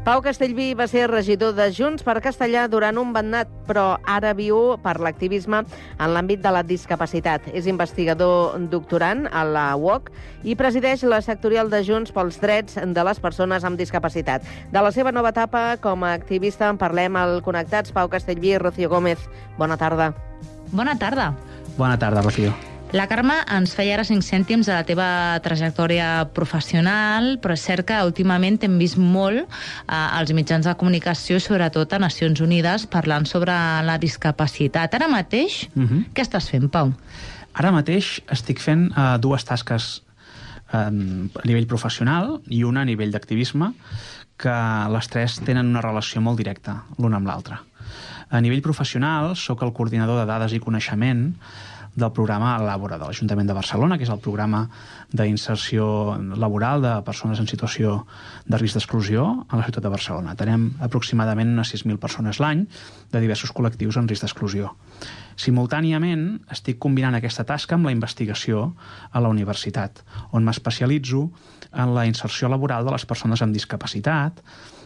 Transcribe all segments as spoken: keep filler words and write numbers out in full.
Pau Castellví va ser regidor de Junts per Castellar durant un bannat, però ara viu per l'activisme en l'àmbit de la discapacitat. És investigador doctorant a la U O C i presideix la sectorial de Junts pels drets de les persones amb discapacitat. De la seva nova etapa com a activista en parlem al Connectats. Pau Castellví i Rocío Gómez. Bona tarda. Bona tarda. Bona tarda, Rocío. La Carme ens feia ara cinc cèntims de la teva trajectòria professional, però és cert que últimament hem vist molt eh, als mitjans de comunicació, sobretot a Nacions Unides, parlant sobre la discapacitat. Ara mateix, uh-huh. què estàs fent, Pau? Ara mateix estic fent uh, dues tasques uh, a nivell professional i una a nivell d'activisme, que les tres tenen una relació molt directa l'una amb l'altra. A nivell professional, sóc el coordinador de dades i coneixement del programa Labora de l'Ajuntament de Barcelona, que és el programa d'inserció laboral de persones en situació de risc d'exclusió a la ciutat de Barcelona. Tenim aproximadament unes sis mil persones l'any de diversos col·lectius en risc d'exclusió. Simultàniament, estic combinant aquesta tasca amb la investigació a la universitat, on m'especialitzo en la inserció laboral de les persones amb discapacitat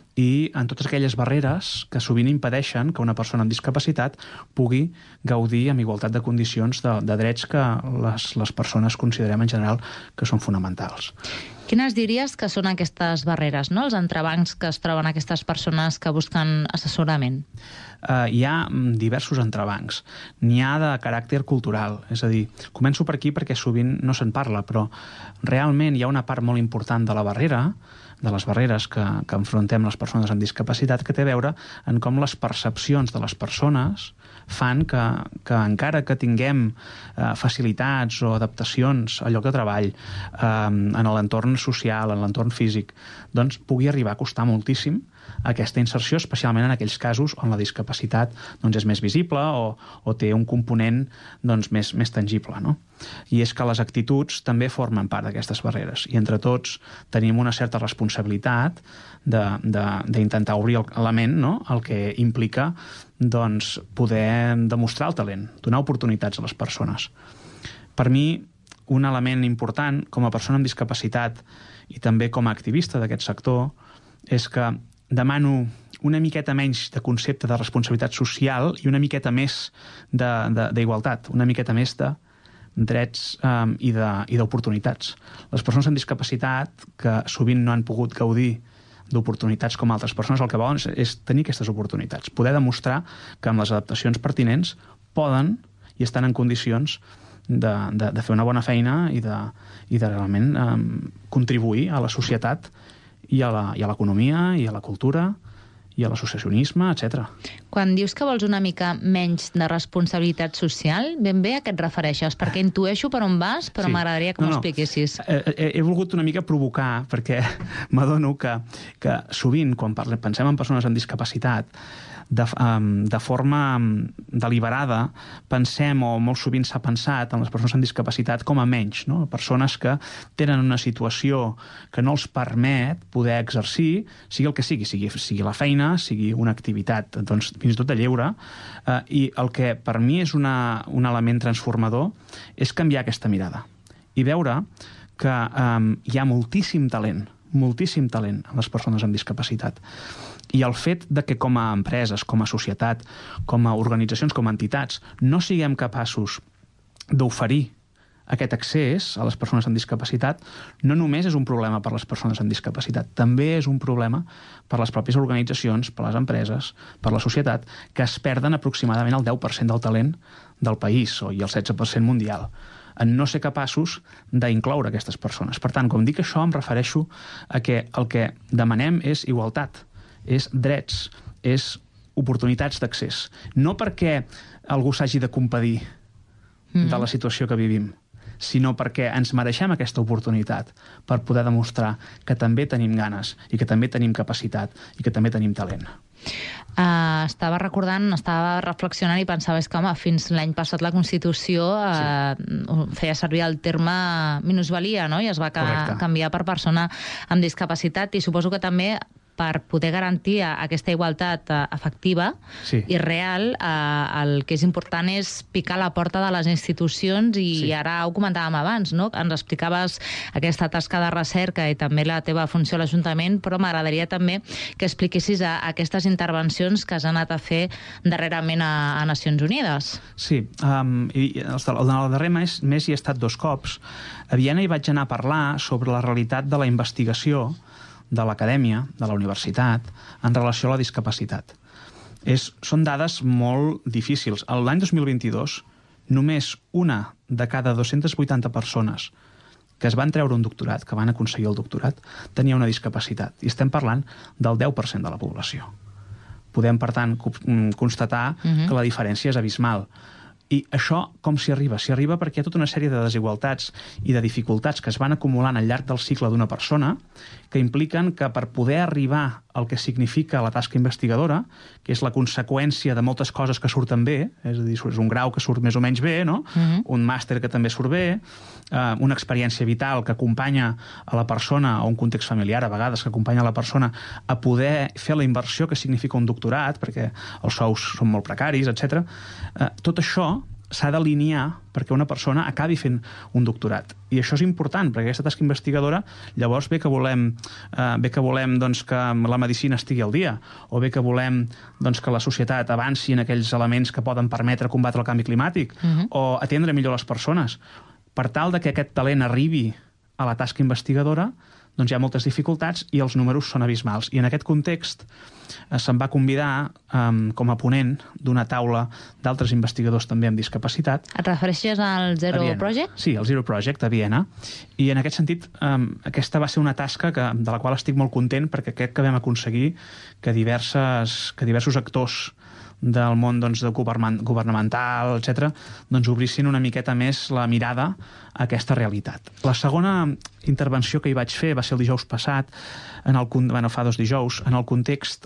i en totes aquelles barreres que sovint impedeixen que una persona amb discapacitat pugui gaudir amb igualtat de condicions de, de drets que les, les persones considerem en general que són fonamentals. Quines diries que són aquestes barreres, no? Els entrebancs que es troben aquestes persones que busquen assessorament? Uh, hi ha diversos entrebancs. N'hi ha de caràcter cultural, és a dir, començo per aquí perquè sovint no se'n parla, però realment hi ha una part molt important de la barrera, de les barreres que, que enfrontem les persones amb discapacitat, que té a veure en com les percepcions de les persones fan que, que encara que tinguem eh, facilitats o adaptacions al lloc de treball, eh, en l'entorn social, en l'entorn físic, doncs pugui arribar a costar moltíssim aquesta inserció, especialment en aquells casos on la discapacitat doncs, és més visible o, o té un component doncs, més, més tangible, no? I és que les actituds també formen part d'aquestes barreres i entre tots tenim una certa responsabilitat d'intentar obrir el, la ment, no? El que implica doncs, poder demostrar el talent, donar oportunitats a les persones. Per mi, un element important com a persona amb discapacitat i també com a activista d'aquest sector és que demano una miqueta menys de concepte de responsabilitat social i una miqueta més d'igualtat, una miqueta més de drets um, i d'oportunitats. Les persones amb discapacitat, que sovint no han pogut gaudir d'oportunitats com altres persones, el que volen és, és tenir aquestes oportunitats, poder demostrar que amb les adaptacions pertinents poden i estan en condicions de, de, de fer una bona feina i de, i de realment um, contribuir a la societat i a l'economia, i a la cultura, i a l'associacionisme, etcètera. Quan dius que vols una mica menys de responsabilitat social, ben bé a què et refereixes? Perquè intueixo per on vas, però sí. M'agradaria que no, m'ho no. expliquessis. He, he, he volgut una mica provocar, perquè m'adono que, que sovint, quan parlem, pensem en persones amb discapacitat, de, um, de forma deliberada, pensem, o molt sovint s'ha pensat, en les persones amb discapacitat com a menys, no? Persones que tenen una situació que no els permet poder exercir, sigui el que sigui, sigui, sigui la feina, sigui una activitat, doncs, fins i tot de lleure, eh, i el que per mi és una, un element transformador és canviar aquesta mirada i veure que um, hi ha moltíssim talent, moltíssim talent en les persones amb discapacitat. I el fet de que com a empreses, com a societat, com a organitzacions, com a entitats, no siguem capaços d'oferir aquest accés a les persones amb discapacitat, no només és un problema per les persones amb discapacitat, també és un problema per les pròpies organitzacions, per les empreses, per la societat, que es perden aproximadament el deu per cent del talent del país, o i el setze per cent mundial, en no ser capaços d'incloure aquestes persones. Per tant, quan dic això, em refereixo a que el que demanem és igualtat, és drets, és oportunitats d'accés. No perquè algú s'hagi de compadir mm. de la situació que vivim, sinó perquè ens mereixem aquesta oportunitat per poder demostrar que també tenim ganes i que també tenim capacitat i que també tenim talent. Uh, estava recordant, estava reflexionant i pensava és que, home, fins l'any passat la Constitució uh, sí. feia servir el terme minusvalia, no? I es va ca- canviar per persona amb discapacitat, i suposo que també per poder garantir aquesta igualtat efectiva sí. i real, eh, el que és important és picar la porta de les institucions i sí. ara ho comentàvem abans, no? Ens explicaves aquesta tasca de recerca i també la teva funció a l'Ajuntament, però m'agradaria també que expliquessis a, a aquestes intervencions que has anat a fer darrerament a, a Nacions Unides. Sí, um, i el, el darrer mes, mes hi he estat dos cops. A Viena hi vaig anar a parlar sobre la realitat de la investigació de l'acadèmia, de la universitat, en relació a la discapacitat. És, són dades molt difícils. L'any dos mil vint-i-dos, només una de cada dos-centes vuitanta persones que es van treure un doctorat, que van aconseguir el doctorat, tenia una discapacitat. I estem parlant del deu per cent de la població. Podem, per tant, constatar uh-huh. que la diferència és abismal. I això com s'hi arriba? S'hi arriba perquè hi ha tota una sèrie de desigualtats i de dificultats que es van acumulant al llarg del cicle d'una persona que impliquen que per poder arribar al que significa la tasca investigadora, que és la conseqüència de moltes coses que surten bé, és a dir, és un grau que surt més o menys bé, no? Uh-huh. Un màster que també surt bé, eh, una experiència vital que acompanya a la persona, o un context familiar, a vegades, que acompanya a la persona a poder fer la inversió que significa un doctorat, perquè els sous són molt precaris, etcètera. Eh, tot això s'ha d'alinear perquè una persona acabi fent un doctorat. I això és important, perquè aquesta tasca investigadora llavors bé que volem, eh, bé que, volem doncs, que la medicina estigui al dia, o bé que volem doncs, que la societat avanci en aquells elements que poden permetre combatre el canvi climàtic, uh-huh. o atendre millor les persones. Per tal de que aquest talent arribi a la tasca investigadora, doncs hi ha moltes dificultats i els números són abismals. I en aquest context eh, se'm va convidar eh, com a ponent d'una taula d'altres investigadors també amb discapacitat. Et refereixes al Zero Project? Sí, al Zero Project, a Viena. I en aquest sentit, eh, aquesta va ser una tasca que, de la qual estic molt content perquè crec que vam aconseguir que, diverses, que diversos actors del món doncs, de governamental, etcètera, doncs obrissin una miqueta més la mirada a aquesta realitat. La segona intervenció que hi vaig fer va ser el dijous passat, en el, bueno, fa dos dijous, en el context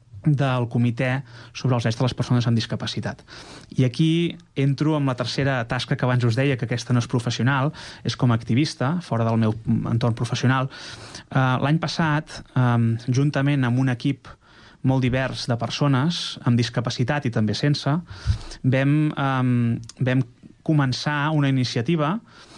del Comitè sobre els drets de les persones amb discapacitat. I aquí entro amb la tercera tasca que abans us deia, que aquesta no és professional, és com a activista, fora del meu entorn professional. Uh, L'any passat, um, juntament amb un equip molt divers de persones amb discapacitat i també sense, vam, um, vam començar una iniciativa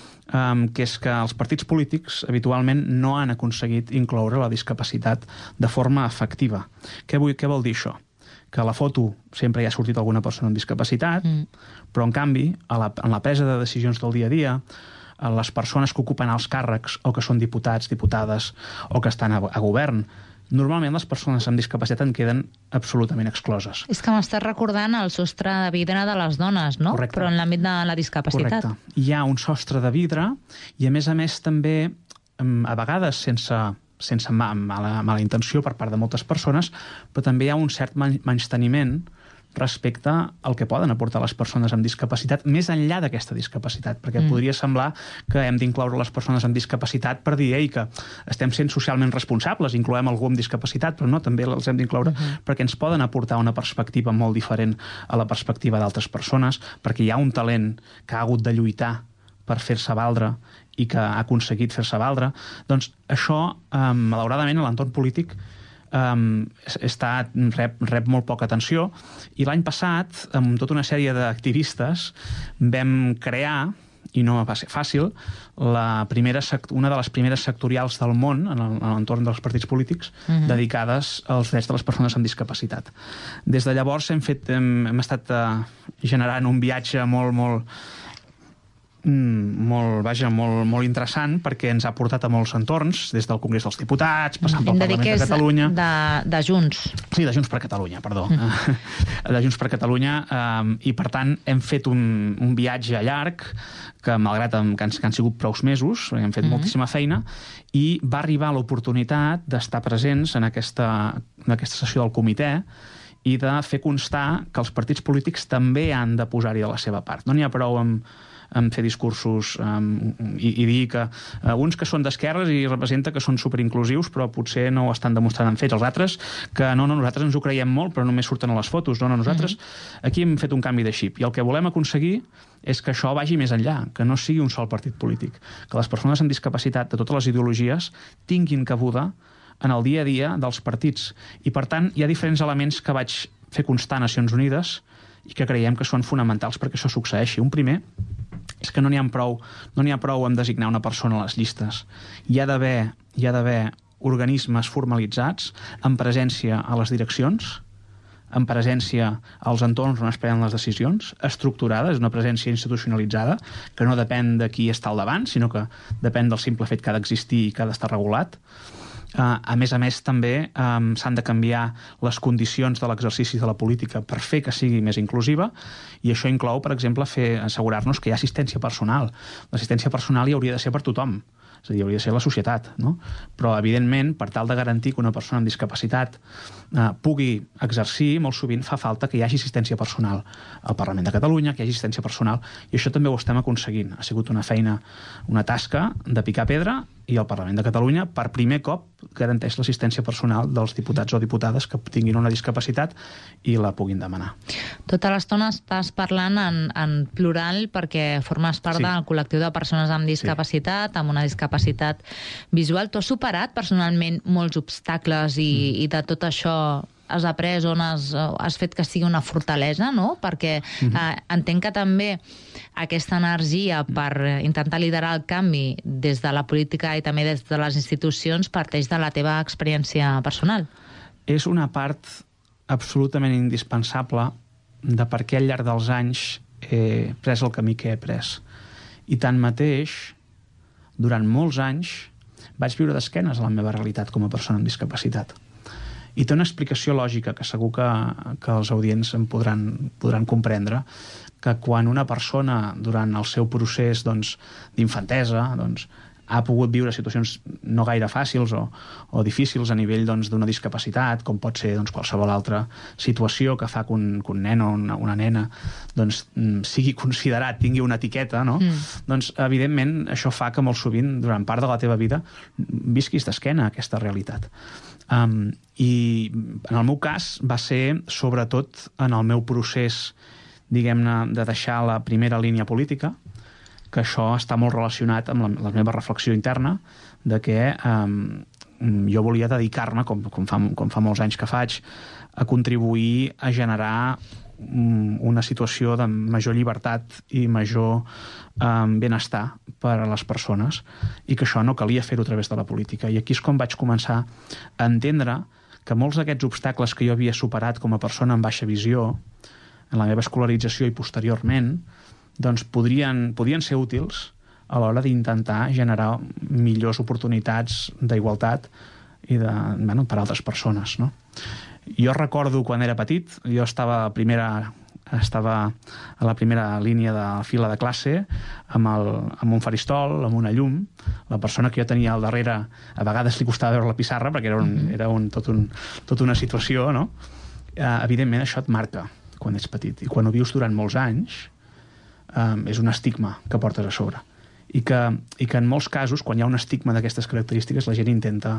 um, que és que els partits polítics habitualment no han aconseguit incloure la discapacitat de forma efectiva. Què, vull, què vol dir això? Que a la foto sempre hi ha sortit alguna persona amb discapacitat, mm. però en canvi, a la, en la presa de decisions del dia a dia, a les persones que ocupen els càrrecs o que són diputats, diputades o que estan a, a govern, normalment les persones amb discapacitat en queden absolutament excloses. És que m'estàs recordant el sostre de vidre de les dones, no? Correcte. Però en l'àmbit de la discapacitat. Correcte. Hi ha un sostre de vidre i, a més a més, també, a vegades sense, sense mala, mala intenció per part de moltes persones, però també hi ha un cert menysteniment respecte al que poden aportar les persones amb discapacitat, més enllà d'aquesta discapacitat, perquè mm. podria semblar que hem d'incloure les persones amb discapacitat per dir Ei, que estem sent socialment responsables, incloem algú amb discapacitat, però no, també els hem d'incloure mm-hmm. perquè ens poden aportar una perspectiva molt diferent a la perspectiva d'altres persones, perquè hi ha un talent que ha hagut de lluitar per fer-se valdre i que ha aconseguit fer-se valdre. Doncs això, eh, malauradament, a l'entorn polític Um, està, rep, rep molt poca atenció, i l'any passat, amb tota una sèrie d'activistes, vam crear, i no va ser fàcil, la primera, una de les primeres sectorials del món, en l'entorn dels partits polítics, uh-huh. dedicades als drets de les persones amb discapacitat. Des de llavors hem, fet, hem, hem estat uh, generant un viatge molt, molt Mm, molt, vaja, molt, molt interessant, perquè ens ha portat a molts entorns, des del Congrés dels Diputats, passant pel Parlament de Catalunya. De, de Junts. Sí, de Junts per Catalunya, perdó. Mm. De Junts per Catalunya, um, i per tant hem fet un, un viatge llarg, que malgrat que han, que han sigut prous mesos, hem fet mm-hmm. moltíssima feina, i va arribar l'oportunitat d'estar presents en aquesta, en aquesta sessió del comitè, i de fer constar que els partits polítics també han de posar-hi de la seva part. No n'hi ha prou amb en fer discursos um, i, i dir que uh, uns que són d'esquerres i representa que són superinclusius, però potser no ho estan demostrant en fets. Els altres, que no, no, nosaltres ens ho creiem molt, però només surten a les fotos. No, no, nosaltres mm-hmm. aquí hem fet un canvi de xip, i el que volem aconseguir és que això vagi més enllà, que no sigui un sol partit polític, que les persones amb discapacitat de totes les ideologies tinguin cabuda en el dia a dia dels partits. I, per tant, hi ha diferents elements que vaig fer constar a Nacions Unides i que creiem que són fonamentals perquè això succeeixi. Un primer és que no n'hi ha prou, no n'hi ha prou en designar una persona a les llistes. Hi ha d'haver, hi ha d'haver organismes formalitzats amb presència a les direccions, amb presència als entorns on es prenen les decisions, estructurada, és una presència institucionalitzada, que no depèn de qui està al davant, sinó que depèn del simple fet que ha d'existir i que ha d'estar regulat. Uh, a més a més, també um, s'han de canviar les condicions de l'exercici de la política per fer que sigui més inclusiva, i això inclou, per exemple, fer assegurar-nos que hi ha assistència personal. L'assistència personal hi hauria de ser per tothom, és a dir, hauria de ser la societat, no? Però, evidentment, per tal de garantir que una persona amb discapacitat eh, pugui exercir, molt sovint fa falta que hi hagi assistència personal al Parlament de Catalunya, que hi hagi assistència personal, i això també ho estem aconseguint. Ha sigut una feina, una tasca de picar pedra, i el Parlament de Catalunya, per primer cop, garanteix l'assistència personal dels diputats o diputades que tinguin una discapacitat i la puguin demanar. Tota l'estona estàs parlant en, en plural perquè formes part sí. del col·lectiu de persones amb discapacitat, sí. amb una discapacitat visual. Tu has superat personalment molts obstacles i, mm. i de tot això has après, on has, has fet que sigui una fortalesa, no? Perquè mm-hmm. eh, entenc que també aquesta energia per intentar liderar el canvi des de la política i també des de les institucions parteix de la teva experiència personal. És una part absolutament indispensable de per què al llarg dels anys he pres el camí que he pres. I tanmateix, durant molts anys, vaig viure d'esquenes a la meva realitat com a persona amb discapacitat. I té una explicació lògica que segur que, que els audients en podran, podran comprendre, que quan una persona durant el seu procés doncs, d'infantesa doncs, ha pogut viure situacions no gaire fàcils o, o difícils a nivell doncs, d'una discapacitat, com pot ser doncs, qualsevol altra situació que fa que un, que un nen o una, una nena doncs, sigui considerat, tingui una etiqueta, no? Mm. Doncs, evidentment, això fa que molt sovint, durant part de la teva vida, visquis d'esquena a aquesta realitat. Um, I en el meu cas va ser, sobretot, en el meu procés, diguem-ne, de deixar la primera línia política, que això està molt relacionat amb la, la meva reflexió interna de que um, jo volia dedicar-me, com, com, fa, com fa molts anys que faig, a contribuir a generar um, una situació de major llibertat i major um, benestar per a les persones, i que això no calia fer-ho a través de la política. I aquí és com vaig començar a entendre que molts d'aquests obstacles que jo havia superat com a persona amb baixa visió, en la meva escolarització i posteriorment, doncs podrien, podien ser útils a l'hora d'intentar generar millors oportunitats d'igualtat i de, bueno, per a altres persones, no? Jo recordo quan era petit, jo estava a, primera, estava a la primera línia de fila de classe amb, el, amb un faristol, amb una llum. La persona que jo tenia al darrere a vegades li costava veure la pissarra perquè era, un, era un, tot, un, tot una situació, no? Eh, evidentment això et marca quan ets petit, i quan ho vius durant molts anys Um, és un estigma que portes a sobre. I que, i que en molts casos, quan hi ha un estigma d'aquestes característiques, la gent intenta,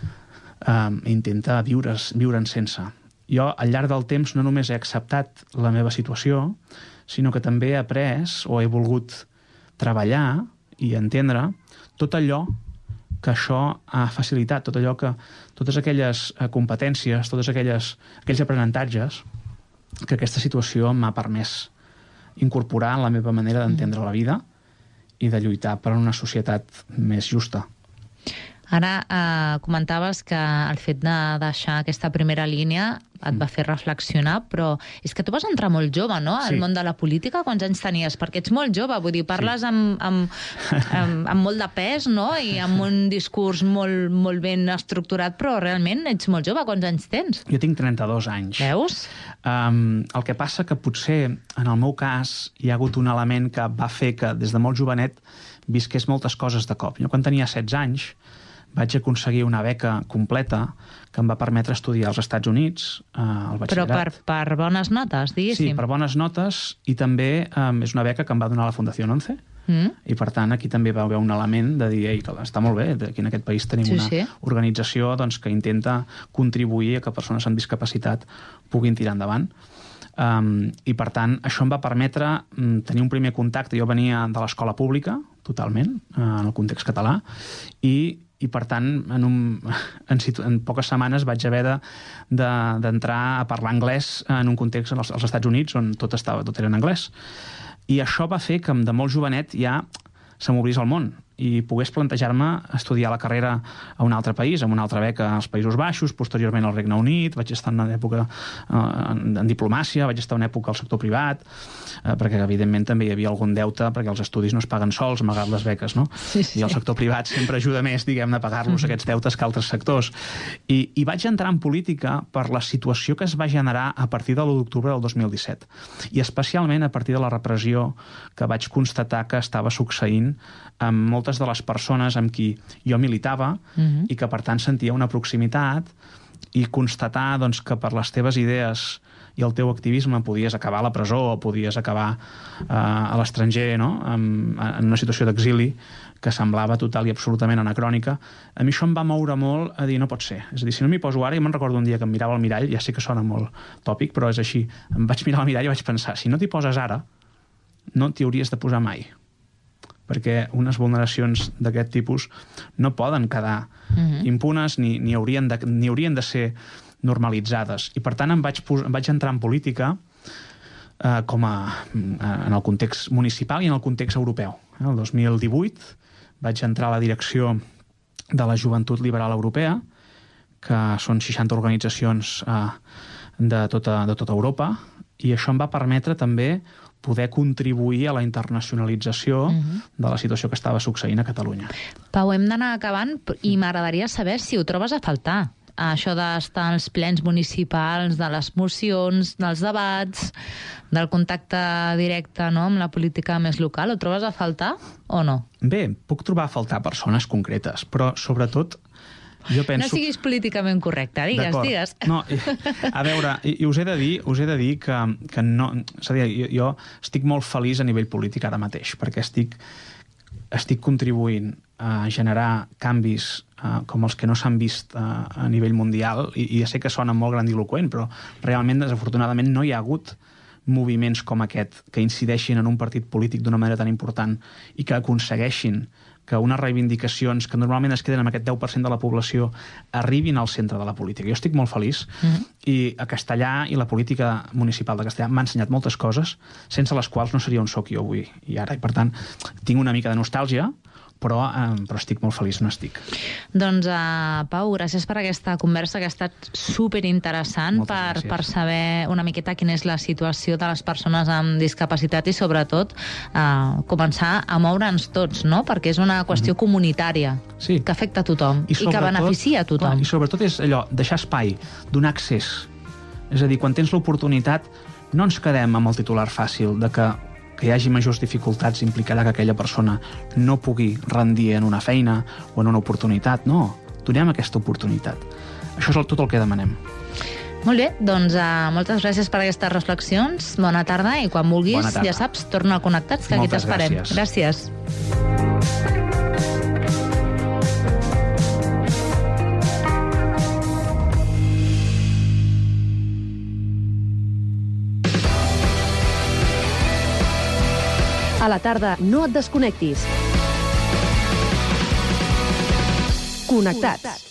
um, intenta viure's, viure'n sense. Jo, al llarg del temps, no només he acceptat la meva situació, sinó que també he après o he volgut treballar i entendre tot allò que això ha facilitat, tot allò que, totes aquelles competències, totes aquelles, aquells aprenentatges que aquesta situació m'ha permès incorporar en la meva manera d'entendre la vida i de lluitar per una societat més justa. Ara eh, comentaves que el fet de deixar aquesta primera línia et va fer reflexionar, però és que tu vas entrar molt jove, no?, al sí. món de la política. Quants anys tenies? Perquè ets molt jove, vull dir, parles sí. amb, amb, amb, amb molt de pes, no?, i amb un discurs molt, molt ben estructurat, però realment ets molt jove. Quants anys tens? Jo tinc trenta-dos anys. Veus? Um, el que passa que potser, en el meu cas, hi ha hagut un element que va fer que des de molt jovenet visqués moltes coses de cop. Jo quan tenia setze anys vaig aconseguir una beca completa que em va permetre estudiar als Estats Units, eh, al batxillerat. Però per, per bones notes, diguéssim. Sí, per bones notes, i també eh, és una beca que em va donar la Fundació once, mm. i per tant aquí també va haver un element de dir, ei, que està molt bé, aquí en aquest país tenim sí, una sí. organització doncs, que intenta contribuir a que persones amb discapacitat puguin tirar endavant. Um, I per tant, això em va permetre um, tenir un primer contacte. Jo venia de l'escola pública, totalment, uh, en el context català, i i per tant en, un, en, situ, en poques setmanes vaig haver d'entrar de, de, a parlar anglès en un context als, als Estats Units on tot, estava, tot era en anglès. I això va fer que de molt jovenet ja se m'obrís el món i pogués plantejar-me estudiar la carrera a un altre país, amb una altra beca als Països Baixos, posteriorment al Regne Unit, vaig estar en una època eh, en, en diplomàcia, vaig estar una època al sector privat, eh, perquè evidentment també hi havia algun deute, perquè els estudis no es paguen sols, malgrat les beques, no? Sí, sí. I el sector privat sempre ajuda més, diguem-ne, a pagar-los mm-hmm. aquests deutes que altres sectors. I, I vaig entrar en política per la situació que es va generar a partir de l'u d'octubre del dos mil disset, i especialment a partir de la repressió que vaig constatar que estava succeint amb moltes de les persones amb qui jo militava uh-huh. i que, per tant, sentia una proximitat i constatar doncs, que per les teves idees i el teu activisme podies acabar a la presó o podies acabar eh, a l'estranger, no? en, en una situació d'exili que semblava total i absolutament anacrònica. A mi això em va moure molt a dir, no pot ser. És a dir, si no m'hi poso ara, jo me'n recordo un dia que em mirava al mirall, ja sé que sona molt tòpic, però és així. Em vaig mirar al mirall i vaig pensar, si no t'hi poses ara, no t'hi hauries de posar mai, perquè unes vulneracions d'aquest tipus no poden quedar uh-huh. impunes ni, ni, haurien de, ni haurien de ser normalitzades. I per tant em vaig, em vaig entrar en política eh, com a, en el context municipal i en el context europeu. El dos mil divuit vaig entrar a la direcció de la Joventut Liberal Europea, que són seixanta organitzacions eh, de, tota, de tota Europa, i això em va permetre també poder contribuir a la internacionalització uh-huh. de la situació que estava succeint a Catalunya. Pau, hem d'anar acabant i m'agradaria saber si ho trobes a faltar, això d'estar als plens municipals, de les mocions, dels debats, del contacte directe, no?, amb la política més local. Ho trobes a faltar o no? Bé, puc trobar a faltar persones concretes, però sobretot jo penso... No siguis políticament correcte, digues, digues. No, a veure, i, i us he de dir, us he de dir que, que no... És a dir, jo, jo estic molt feliç a nivell polític ara mateix, perquè estic, estic contribuint a generar canvis uh, com els que no s'han vist uh, a nivell mundial, i, i ja sé que sona molt grandiloquent, però realment, desafortunadament, no hi ha hagut moviments com aquest que incideixin en un partit polític d'una manera tan important i que aconsegueixin que unes reivindicacions que normalment es queden amb aquest deu per cent de la població arribin al centre de la política. Jo estic molt feliç mm-hmm. i a Castellà i la política municipal de Castellà m'ha ensenyat moltes coses sense les quals no seria on soc jo avui i ara. I per tant, tinc una mica de nostàlgia, però, eh, però estic molt feliç, no estic. Doncs, uh, Pau, gràcies per aquesta conversa que ha estat superinteressant per, per saber una miqueta quina és la situació de les persones amb discapacitat i, sobretot, uh, començar a moure'ns tots, no?, perquè és una qüestió mm-hmm. comunitària sí. que afecta a tothom i, i que beneficia a tothom. Clar, I sobretot és allò, deixar espai, donar accés. És a dir, quan tens l'oportunitat, no ens quedem amb el titular fàcil de que que hi hagi majors dificultats implicarà que aquella persona no pugui rendir en una feina o en una oportunitat. No, donem aquesta oportunitat. Això és el, tot el que demanem. Molt bé, doncs uh, moltes gràcies per aquestes reflexions. Bona tarda i quan vulguis, ja saps, torna a Connectats, que moltes aquí t'esperem. Gràcies. gràcies. A la tarda, no et desconnectis. Connectats.